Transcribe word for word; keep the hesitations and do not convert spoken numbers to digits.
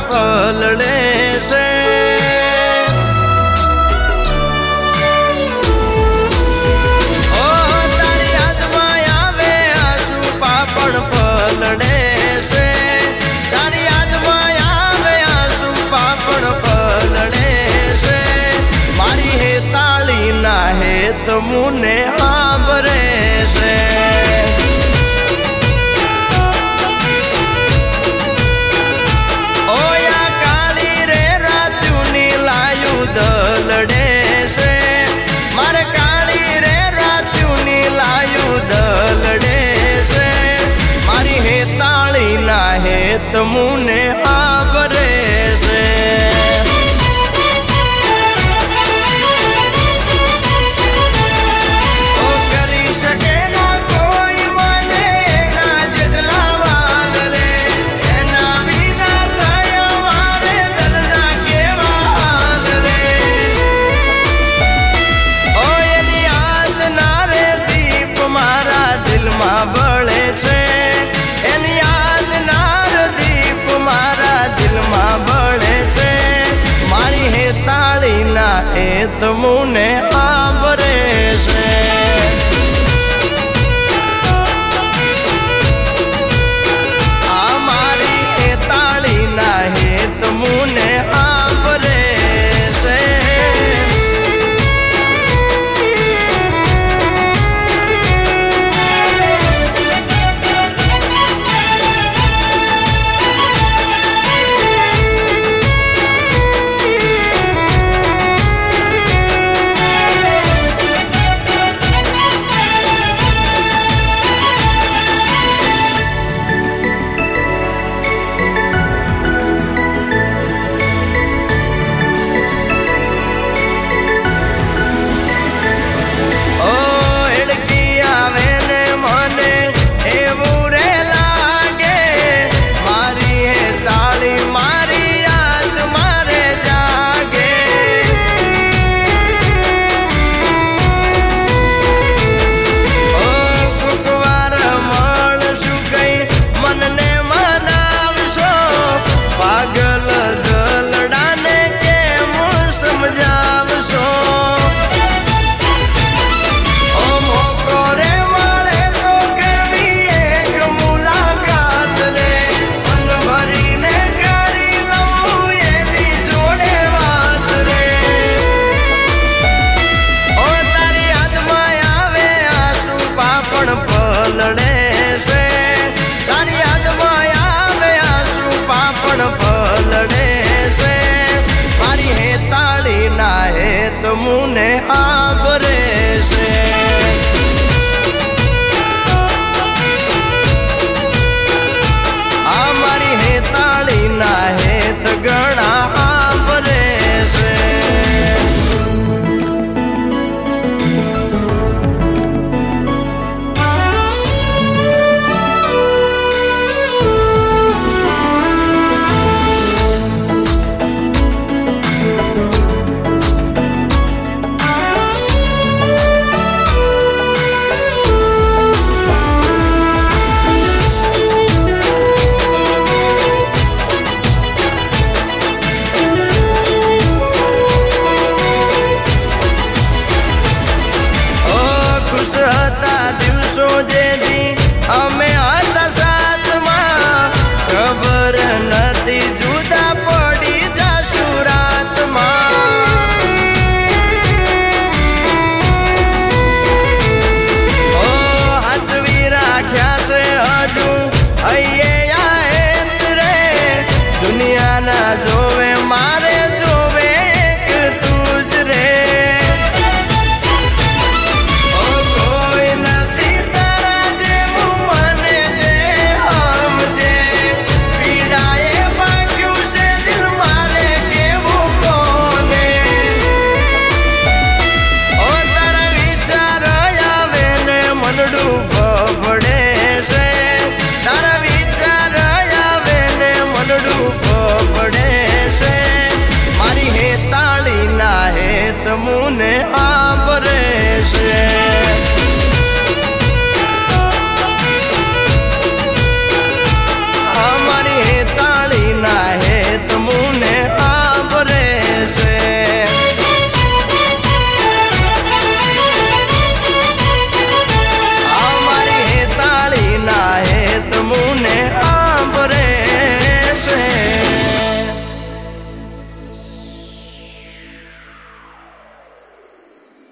પલળે છે. ઓ તારી યાદમાં આવે આંસુ પાપડ પલળે છે. તારી યાદમાં આવે આંસુ પાપડ પલળે છે. મારી હેતાળી ના હેત મુને આંબરે છે. દલડે છે મારે કાળી રે રાત્યુની લાયું દલડે છે. મારી હેતાળી ના હેત મુને આવરે છે. ઓ કરી શકે ના કોઈ મને એના જેટલા વાલ રે. એના વિના થાય મારે દલના કેવા હાલ રે. બળે છે એની યાદ નાર દીપ મારા દિલમાં બળે છે. મારી હેતાળી ના હેત મુને આંબરે છે. આ મારી હેતાળી ના હેત મુને આંબરે છે. મુને આંબરે છે. આ મારી હેતાળી ના હેત ગણા આંબરે છે. હતા દિવસો જે દી અમે હતા સાથમાં. ખબર નથી જુદા પડી જાશું રાતમાં. ઓ હાચવી રાખ્યા છે હજુ અહીંયા હેત રે. દુનિયાના જોવે મારે જોવે એક તું જ રે.